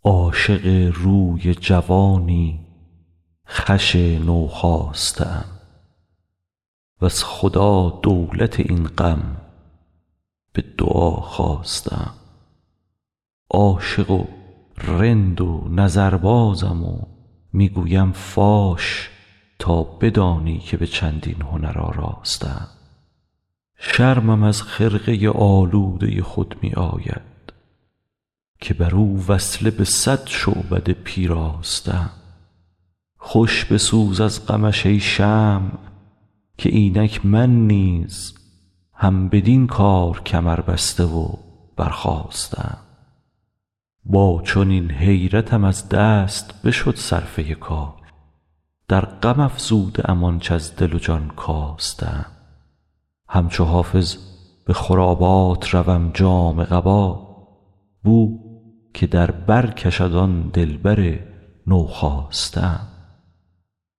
عاشق روی جوانی خوش نوخاسته ام وز خدا دولت این غم به دعا خواسته ام. عاشق و رند و نظربازم و می گویم فاش تا بدانی که به چندین هنر آراسته ام. شرمم از خرقه آلوده خود می آید که بر او وصله به 100 شعبده پیراسته ام. خوش بسوز از غمش ای شمع که اینک من نیز هم بدین کار کمر بسته و برخاسته ام. با چنین حیرتم از دست بشد صرفه کار، در غم افزوده ام آنچ از دل و جان کاسته ام. همچو حافظ به خرابات روم جامه قبا، بو که در بر کشد آن دلبر نوخاسته ام.